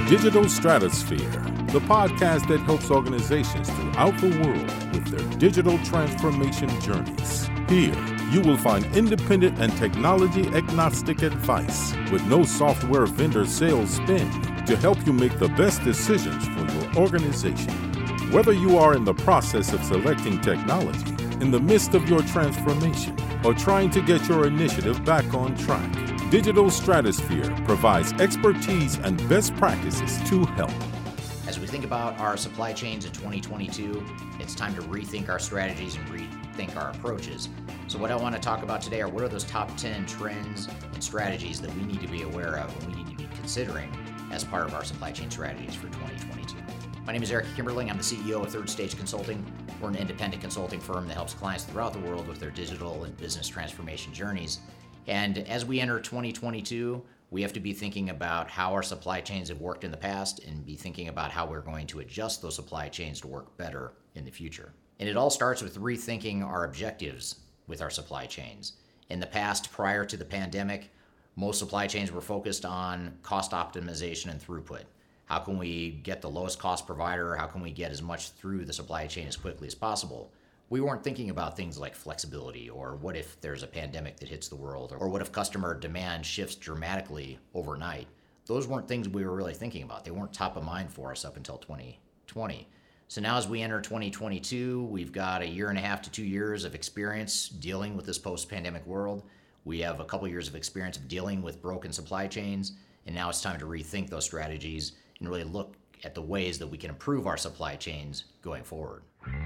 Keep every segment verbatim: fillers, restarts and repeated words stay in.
Digital Stratosphere, the podcast that helps organizations throughout the world with their digital transformation journeys. Here, you will find independent and technology-agnostic advice with no software vendor sales spin to help you make the best decisions for your organization. Whether you are in the process of selecting technology, in the midst of your transformation, or trying to get your initiative back on track, Digital Stratosphere provides expertise and best practices to help. As we think about our supply chains in twenty twenty-two, it's time to rethink our strategies and rethink our approaches. So what I want to talk about today are what are those top ten trends and strategies that we need to be aware of and we need to be considering as part of our supply chain strategies for twenty twenty-two. My name is Eric Kimberling. I'm the C E O of Third Stage Consulting. We're an independent consulting firm that helps clients throughout the world with their digital and business transformation journeys. And as we enter twenty twenty-two, we have to be thinking about how our supply chains have worked in the past and be thinking about how we're going to adjust those supply chains to work better in the future. And it all starts with rethinking our objectives with our supply chains. In the past, prior to the pandemic, most supply chains were focused on cost optimization and throughput. How can we get the lowest cost provider? How can we get as much through the supply chain as quickly as possible? We weren't thinking about things like flexibility or what if there's a pandemic that hits the world or what if customer demand shifts dramatically overnight. Those weren't things we were really thinking about. They weren't top of mind for us up until twenty twenty. So now as we enter twenty twenty-two, we've got a year and a half to two years of experience dealing with this post-pandemic world. We have a couple years of experience of dealing with broken supply chains, and now it's time to rethink those strategies and really look at the ways that we can improve our supply chains going forward.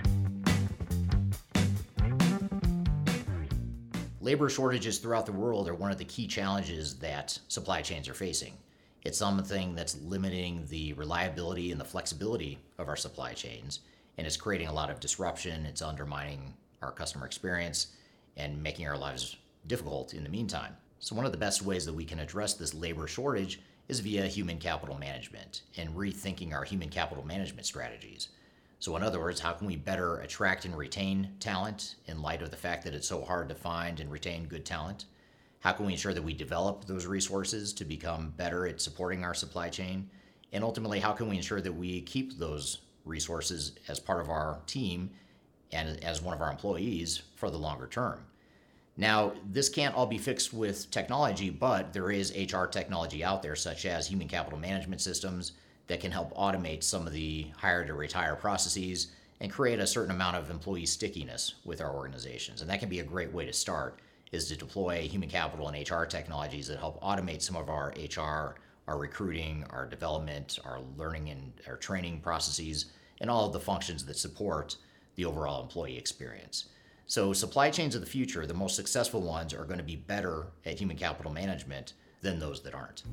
Labor shortages throughout the world are one of the key challenges that supply chains are facing. It's something that's limiting the reliability and the flexibility of our supply chains, and it's creating a lot of disruption. It's undermining our customer experience and making our lives difficult in the meantime. So one of the best ways that we can address this labor shortage is via human capital management and rethinking our human capital management strategies. So in other words, how can we better attract and retain talent in light of the fact that it's so hard to find and retain good talent? How can we ensure that we develop those resources to become better at supporting our supply chain? And ultimately, how can we ensure that we keep those resources as part of our team and as one of our employees for the longer term? Now, this can't all be fixed with technology, but there is H R technology out there, such as human capital management systems, that can help automate some of the hire to retire processes and create a certain amount of employee stickiness with our organizations. And that can be a great way to start, is to deploy human capital and H R technologies that help automate some of our H R, our recruiting, our development, our learning and our training processes, and all of the functions that support the overall employee experience. So supply chains of the future, the most successful ones, are going to be better at human capital management than those that aren't.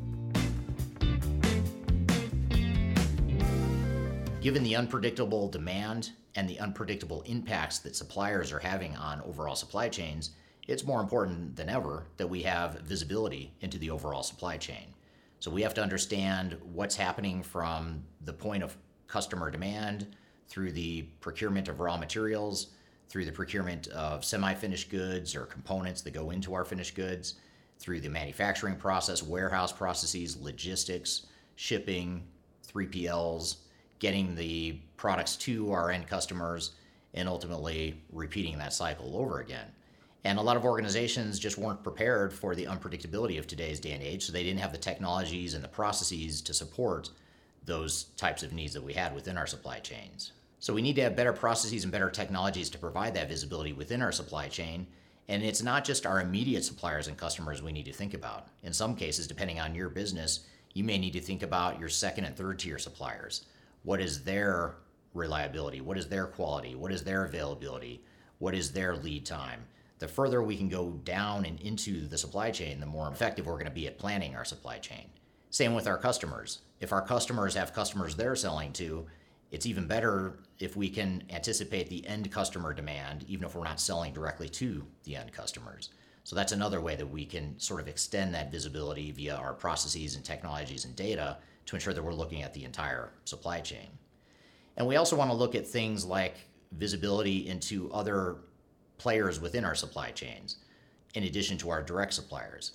Given the unpredictable demand and the unpredictable impacts that suppliers are having on overall supply chains, it's more important than ever that we have visibility into the overall supply chain. So we have to understand what's happening from the point of customer demand through the procurement of raw materials, through the procurement of semi-finished goods or components that go into our finished goods, through the manufacturing process, warehouse processes, logistics, shipping, three P Ls, getting the products to our end customers, and ultimately repeating that cycle over again. And a lot of organizations just weren't prepared for the unpredictability of today's day and age, so they didn't have the technologies and the processes to support those types of needs that we had within our supply chains. So we need to have better processes and better technologies to provide that visibility within our supply chain. And it's not just our immediate suppliers and customers we need to think about. In some cases, depending on your business, you may need to think about your second and third tier suppliers. What is their reliability? What is their quality? What is their availability? What is their lead time? The further we can go down and into the supply chain, the more effective we're going to be at planning our supply chain. Same with our customers. If our customers have customers they're selling to, it's even better if we can anticipate the end customer demand, even if we're not selling directly to the end customers. So that's another way that we can sort of extend that visibility via our processes and technologies and data to ensure that we're looking at the entire supply chain. And we also want to look at things like visibility into other players within our supply chains, in addition to our direct suppliers.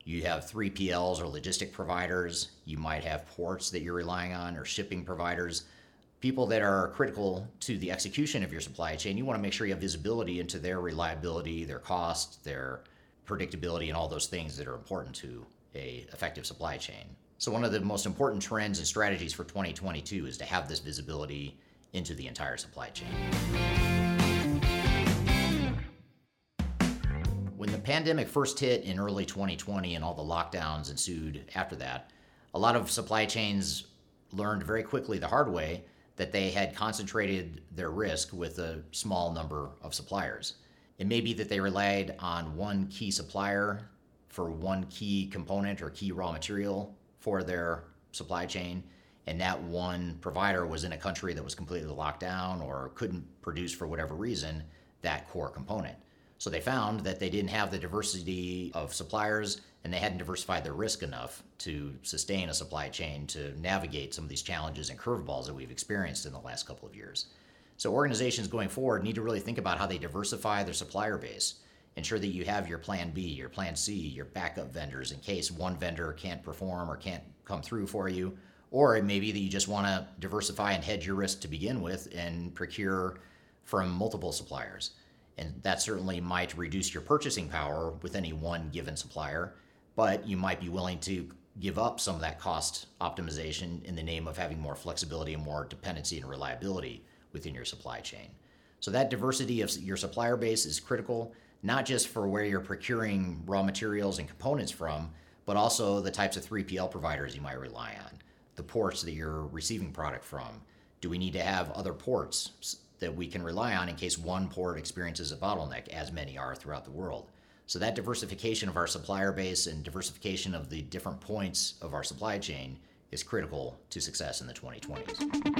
You have three P Ls or logistic providers. You might have ports that you're relying on or shipping providers. People that are critical to the execution of your supply chain, you want to make sure you have visibility into their reliability, their cost, their predictability, and all those things that are important to a effective supply chain. So one of the most important trends and strategies for twenty twenty-two is to have this visibility into the entire supply chain. When the pandemic first hit in early twenty twenty and all the lockdowns ensued after that, a lot of supply chains learned very quickly the hard way that they had concentrated their risk with a small number of suppliers. It may be that they relied on one key supplier for one key component or key raw material for their supply chain, and that one provider was in a country that was completely locked down or couldn't produce for whatever reason that core component. So they found that they didn't have the diversity of suppliers and they hadn't diversified their risk enough to sustain a supply chain to navigate some of these challenges and curveballs that we've experienced in the last couple of years. So organizations going forward need to really think about how they diversify their supplier base. Ensure that you have your plan B, your plan C, your backup vendors in case one vendor can't perform or can't come through for you. Or it may be that you just want to diversify and hedge your risk to begin with and procure from multiple suppliers. And that certainly might reduce your purchasing power with any one given supplier, but you might be willing to give up some of that cost optimization in the name of having more flexibility and more dependency and reliability within your supply chain. So that diversity of your supplier base is critical, not just for where you're procuring raw materials and components from, but also the types of three P L providers you might rely on, the ports that you're receiving product from. Do we need to have other ports that we can rely on in case one port experiences a bottleneck, as many are throughout the world? So that diversification of our supplier base and diversification of the different points of our supply chain is critical to success in the twenty twenties.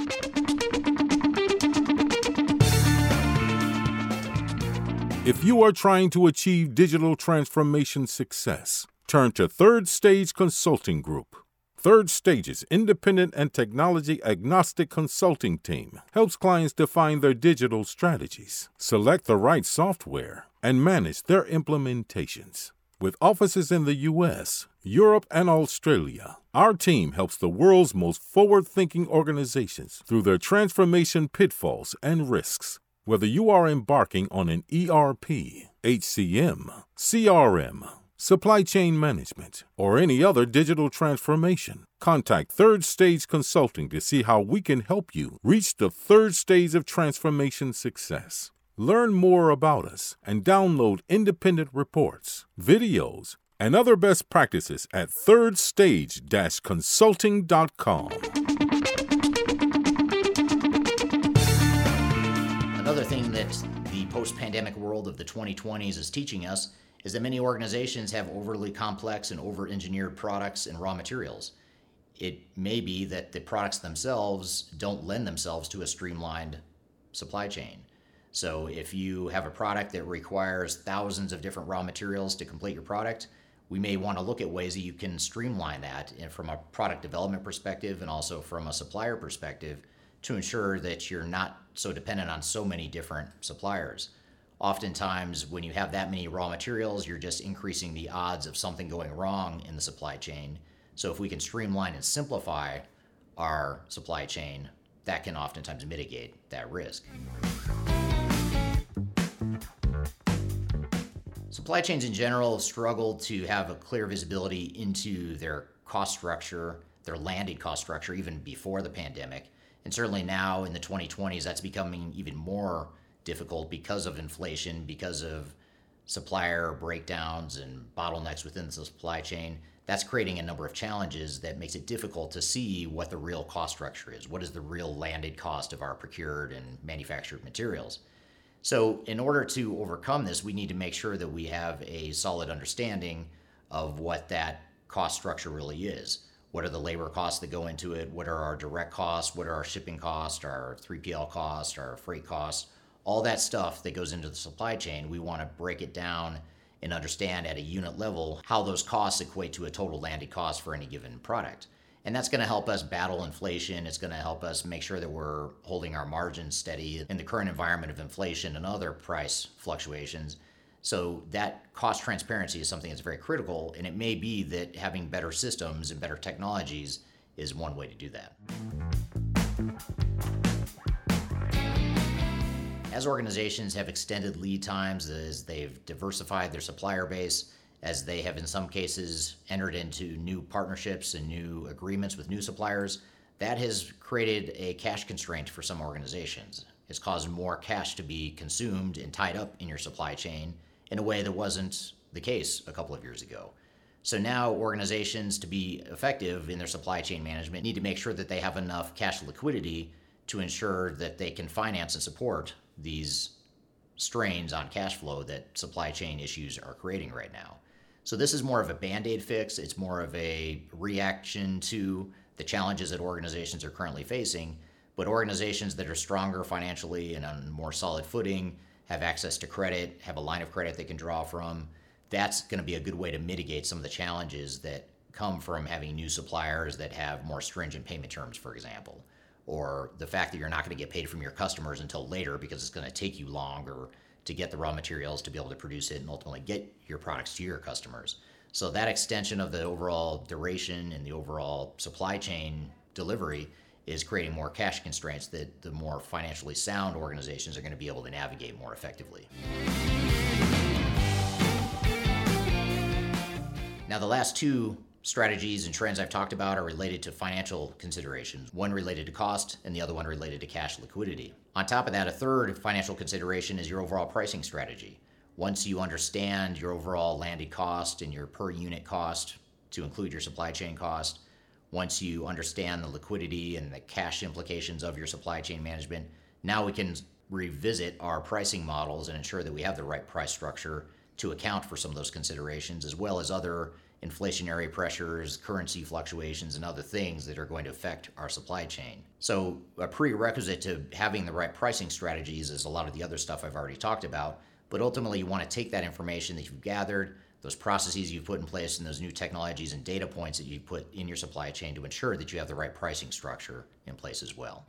If you are trying to achieve digital transformation success, turn to Third Stage Consulting Group. Third Stage's independent and technology-agnostic consulting team helps clients define their digital strategies, select the right software, and manage their implementations. With offices in the U S, Europe, and Australia, our team helps the world's most forward-thinking organizations through their transformation pitfalls and risks. Whether you are embarking on an E R P, H C M, C R M, supply chain management, or any other digital transformation, contact Third Stage Consulting to see how we can help you reach the third stage of transformation success. Learn more about us and download independent reports, videos, and other best practices at third stage dash consulting dot com. Another thing that the post-pandemic world of the twenty twenties is teaching us is that many organizations have overly complex and over-engineered products and raw materials. It may be that the products themselves don't lend themselves to a streamlined supply chain. So if you have a product that requires thousands of different raw materials to complete your product, we may want to look at ways that you can streamline that from a product development perspective and also from a supplier perspective to ensure that you're not so dependent on so many different suppliers. Oftentimes, when you have that many raw materials, you're just increasing the odds of something going wrong in the supply chain. So if we can streamline and simplify our supply chain, that can oftentimes mitigate that risk. Supply chains in general struggle to have a clear visibility into their cost structure, their landed cost structure, even before the pandemic. And certainly now in the twenty twenties, that's becoming even more difficult because of inflation, because of supplier breakdowns and bottlenecks within the supply chain. That's creating a number of challenges that makes it difficult to see what the real cost structure is. What is the real landed cost of our procured and manufactured materials? So in order to overcome this, we need to make sure that we have a solid understanding of what that cost structure really is. What are the labor costs that go into it? What are our direct costs? What are our shipping costs, our three P L costs, our freight costs? All that stuff that goes into the supply chain, we want to break it down and understand at a unit level how those costs equate to a total landed cost for any given product. And that's going to help us battle inflation. It's going to help us make sure that we're holding our margins steady in the current environment of inflation and other price fluctuations. So that cost transparency is something that's very critical, and it may be that having better systems and better technologies is one way to do that. As organizations have extended lead times, as they've diversified their supplier base, as they have in some cases entered into new partnerships and new agreements with new suppliers, that has created a cash constraint for some organizations. It's caused more cash to be consumed and tied up in your supply chain in a way that wasn't the case a couple of years ago. So now organizations, to be effective in their supply chain management, need to make sure that they have enough cash liquidity to ensure that they can finance and support these strains on cash flow that supply chain issues are creating right now. So this is more of a Band-Aid fix. It's more of a reaction to the challenges that organizations are currently facing. But organizations that are stronger financially and on more solid footing, have access to credit, have a line of credit they can draw from, that's going to be a good way to mitigate some of the challenges that come from having new suppliers that have more stringent payment terms, for example, or the fact that you're not going to get paid from your customers until later because it's going to take you longer to get the raw materials to be able to produce it and ultimately get your products to your customers. So that extension of the overall duration and the overall supply chain delivery is creating more cash constraints that the more financially sound organizations are going to be able to navigate more effectively. Now, the last two strategies and trends I've talked about are related to financial considerations, one related to cost and the other one related to cash liquidity. On top of that, a third financial consideration is your overall pricing strategy. Once you understand your overall landed cost and your per unit cost to include your supply chain cost, once you understand the liquidity and the cash implications of your supply chain management, now we can revisit our pricing models and ensure that we have the right price structure to account for some of those considerations, as well as other inflationary pressures, currency fluctuations, and other things that are going to affect our supply chain. So a prerequisite to having the right pricing strategies is a lot of the other stuff I've already talked about, but ultimately you want to take that information that you've gathered, those processes you've put in place, and those new technologies and data points that you've put in your supply chain to ensure that you have the right pricing structure in place as well.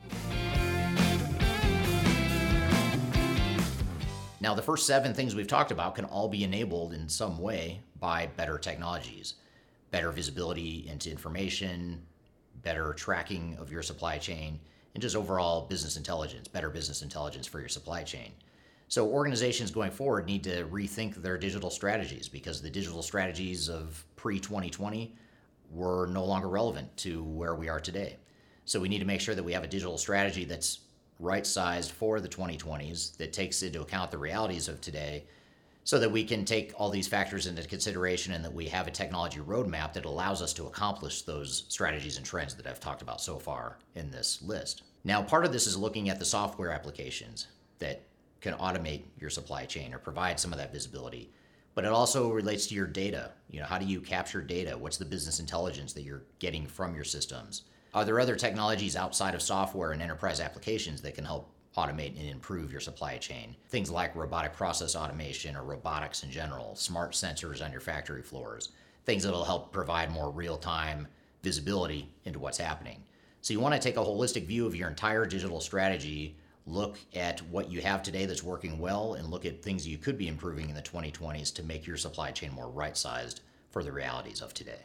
Now, the first seven things we've talked about can all be enabled in some way by better technologies, better visibility into information, better tracking of your supply chain, and just overall business intelligence, better business intelligence for your supply chain. So organizations going forward need to rethink their digital strategies because the digital strategies of pre twenty twenty were no longer relevant to where we are today. So we need to make sure that we have a digital strategy that's right-sized for the twenty twenties, that takes into account the realities of today, so that we can take all these factors into consideration and that we have a technology roadmap that allows us to accomplish those strategies and trends that I've talked about so far in this list. Now, part of this is looking at the software applications that can automate your supply chain or provide some of that visibility. But it also relates to your data. You know, how do you capture data? What's the business intelligence that you're getting from your systems? Are there other technologies outside of software and enterprise applications that can help automate and improve your supply chain? Things like robotic process automation or robotics in general, smart sensors on your factory floors, things that will help provide more real-time visibility into what's happening. So you want to take a holistic view of your entire digital strategy, look at what you have today that's working well, and look at things you could be improving in the twenty twenties to make your supply chain more right-sized for the realities of today.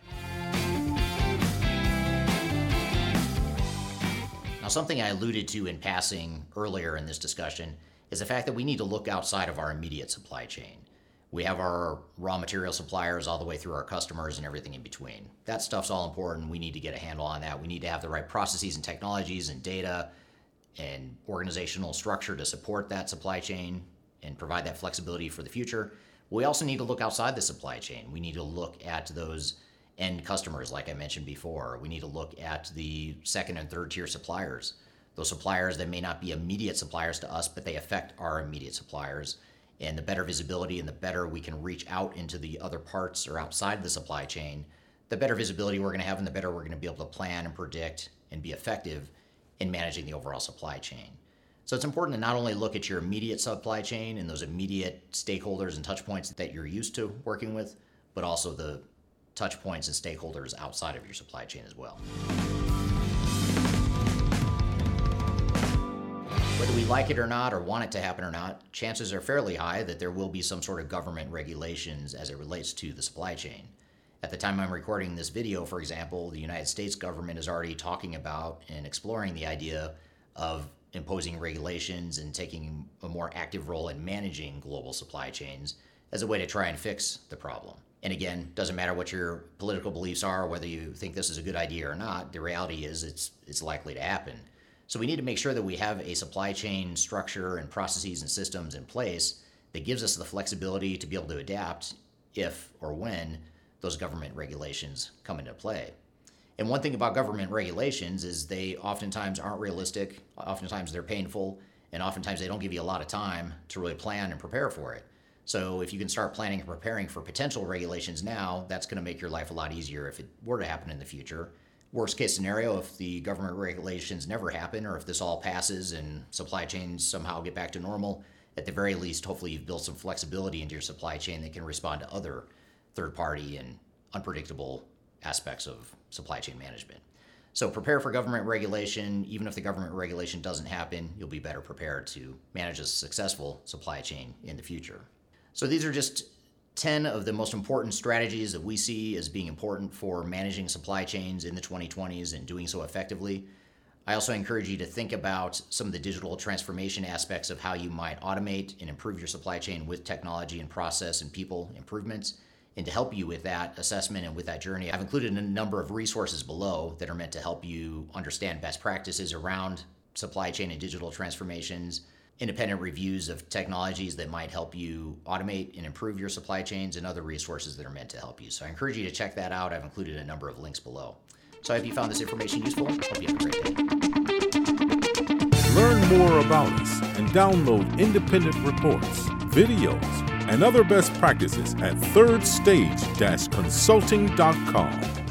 Now, something I alluded to in passing earlier in this discussion is the fact that we need to look outside of our immediate supply chain. We have our raw material suppliers all the way through our customers and everything in between. That stuff's all important. We need to get a handle on that. We need to have the right processes and technologies and data and organizational structure to support that supply chain and provide that flexibility for the future. We also need to look outside the supply chain. We need to look at those end customers, like I mentioned before. We need to look at the second and third tier suppliers, those suppliers that may not be immediate suppliers to us, but they affect our immediate suppliers. And the better visibility and the better we can reach out into the other parts or outside the supply chain, the better visibility we're going to have and the better we're going to be able to plan and predict and be effective in managing the overall supply chain. So it's important to not only look at your immediate supply chain and those immediate stakeholders and touch points that you're used to working with, but also the touch points and stakeholders outside of your supply chain as well. Whether we like it or not, or want it to happen or not, chances are fairly high that there will be some sort of government regulations as it relates to the supply chain. At the time I'm recording this video, for example, the United States government is already talking about and exploring the idea of imposing regulations and taking a more active role in managing global supply chains as a way to try and fix the problem. And again, doesn't matter what your political beliefs are, whether you think this is a good idea or not, the reality is it's it's likely to happen. So we need to make sure that we have a supply chain structure and processes and systems in place that gives us the flexibility to be able to adapt if or when those government regulations come into play. And one thing about government regulations is they oftentimes aren't realistic, oftentimes they're painful, and oftentimes they don't give you a lot of time to really plan and prepare for it. So if you can start planning and preparing for potential regulations now, that's going to make your life a lot easier if it were to happen in the future. Worst case scenario, if the government regulations never happen, or if this all passes and supply chains somehow get back to normal, at the very least, hopefully you've built some flexibility into your supply chain that can respond to other third-party and unpredictable aspects of supply chain management. So prepare for government regulation. Even if the government regulation doesn't happen, you'll be better prepared to manage a successful supply chain in the future. So these are just ten of the most important strategies that we see as being important for managing supply chains in the twenty twenties and doing so effectively. I also encourage you to think about some of the digital transformation aspects of how you might automate and improve your supply chain with technology and process and people improvements. And to help you with that assessment and with that journey, I've included a number of resources below that are meant to help you understand best practices around supply chain and digital transformations, independent reviews of technologies that might help you automate and improve your supply chains, and other resources that are meant to help you. So I encourage you to check that out. I've included a number of links below. So I hope you found this information useful. Hope you have a great day. Learn more about us and download independent reports, videos, and other best practices at third stage dash consulting dot com.